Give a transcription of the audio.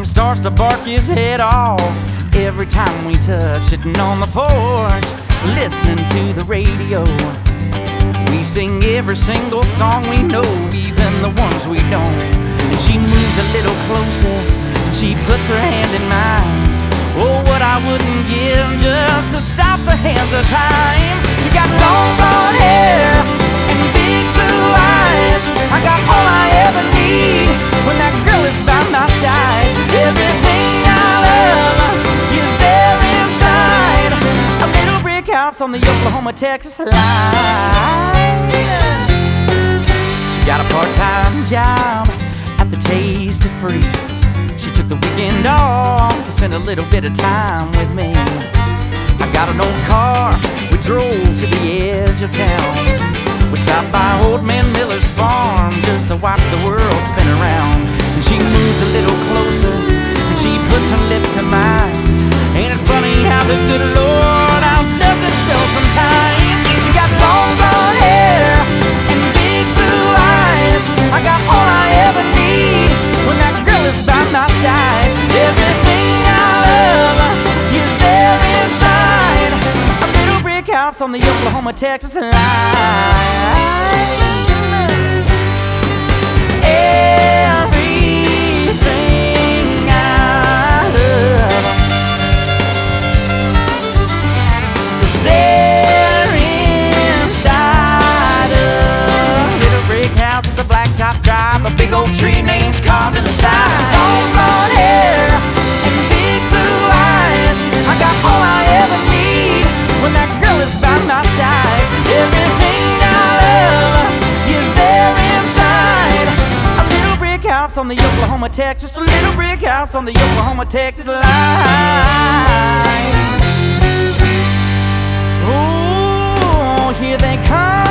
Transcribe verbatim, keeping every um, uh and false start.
Mustang starts to bark his head off every time we touch. Sitting on the porch, listening to the radio. We sing every single song we know, even the ones we don't. And she moves a little closer, and she puts her hand in mine. Oh, what I wouldn't give just to stop the hands of time. She got long blonde hair and big blue eyes. I got all I ever need when that girl is by my side. Everything I love is there inside a little brick house on the Oklahoma-Texas line. She got a part-time job at the Taste of Freeze. She took the weekend off to spend a little bit of time with me. I got an old car, we drove to the edge of town. We stopped by Old Man Miller's farm just to watch the world spin around. And she moves a little closer, and she puts her lips to mine. Ain't it funny how the good Lord outdoes himself sometimes? She got long blonde hair and big blue eyes. I got all I ever need when that girl is by my side. Everything I love is there inside a little brick house on the Oklahoma-Texas line. Everything I love is there inside a little brick house with a blacktop drive, a big old tree names carved in the side. Long blonde hair and big blue eyes. I got all I ever need when that girl is by my side. Everything I love is there inside a little brick house on the Oklahoma-Texas, a little brick house on the Oklahoma-Texas line. Oh, here they come.